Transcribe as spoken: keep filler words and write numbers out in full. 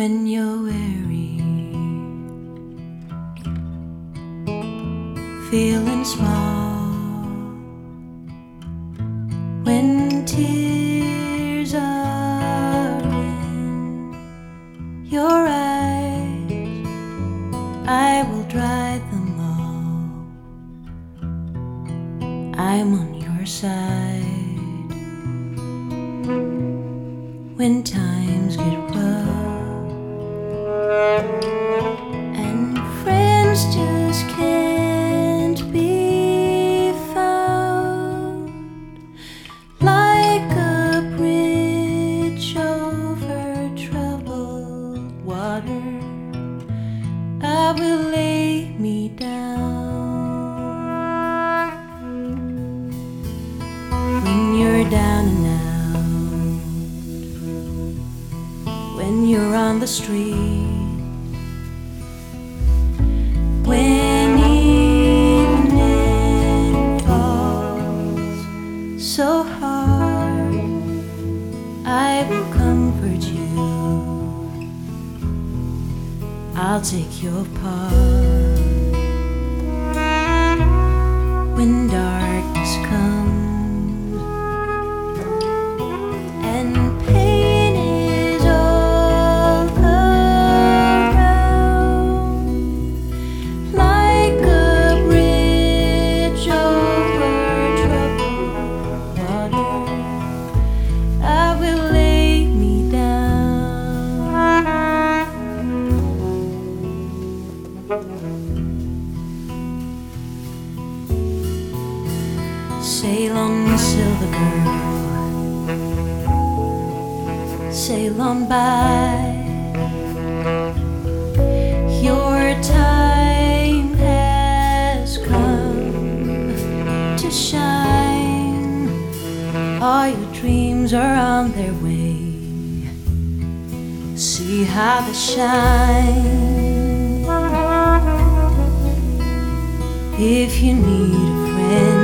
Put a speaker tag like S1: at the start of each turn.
S1: when you're weary, feeling small, when tears are in your eyes, I will dry them all. I'm on your side when times get rough and friends just can't be found. Like a bridge over troubled water, I will lay me down. When you're down and out, when you're on the street, when evening falls so hard, I will comfort you. I'll take your part. When darkness comes and pain is all around, like a bridge over troubled water, I will lay me down. Sail on, silver girl, sail on by. Your time has come to shine. All your dreams are on their way. See how they shine. If you need a friend,